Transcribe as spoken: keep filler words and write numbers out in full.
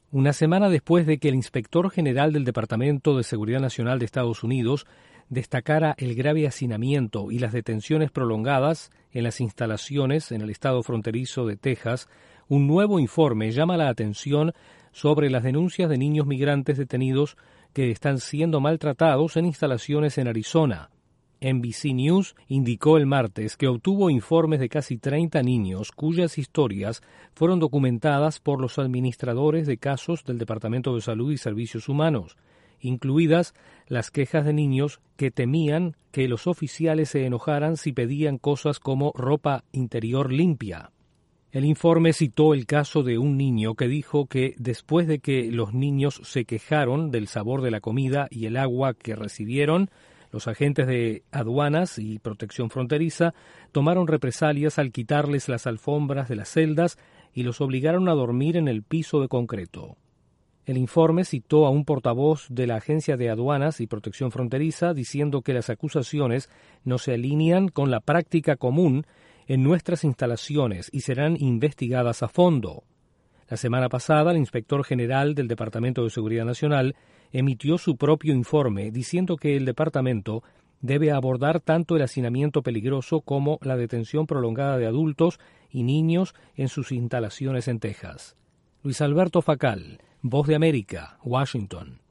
Una semana después de que el inspector general del Departamento de Seguridad Nacional de Estados Unidos destacara el grave hacinamiento y las detenciones prolongadas en las instalaciones en el estado fronterizo de Texas, un nuevo informe llama la atención sobre las denuncias de niños migrantes detenidos que están siendo maltratados en instalaciones en Arizona. N B C News indicó el martes que obtuvo informes de casi treinta niños cuyas historias fueron documentadas por los administradores de casos del Departamento de Salud y Servicios Humanos, incluidas las quejas de niños que temían que los oficiales se enojaran si pedían cosas como ropa interior limpia. El informe citó el caso de un niño que dijo que después de que los niños se quejaron del sabor de la comida y el agua que recibieron, los agentes de aduanas y protección fronteriza tomaron represalias al quitarles las alfombras de las celdas y los obligaron a dormir en el piso de concreto. El informe citó a un portavoz de la Agencia de Aduanas y Protección Fronteriza diciendo que las acusaciones no se alinean con la práctica común en nuestras instalaciones y serán investigadas a fondo. La semana pasada, el inspector general del Departamento de Seguridad Nacional emitió su propio informe diciendo que el departamento debe abordar tanto el hacinamiento peligroso como la detención prolongada de adultos y niños en sus instalaciones en Texas. Luis Alberto Facal, Voz de América, Washington.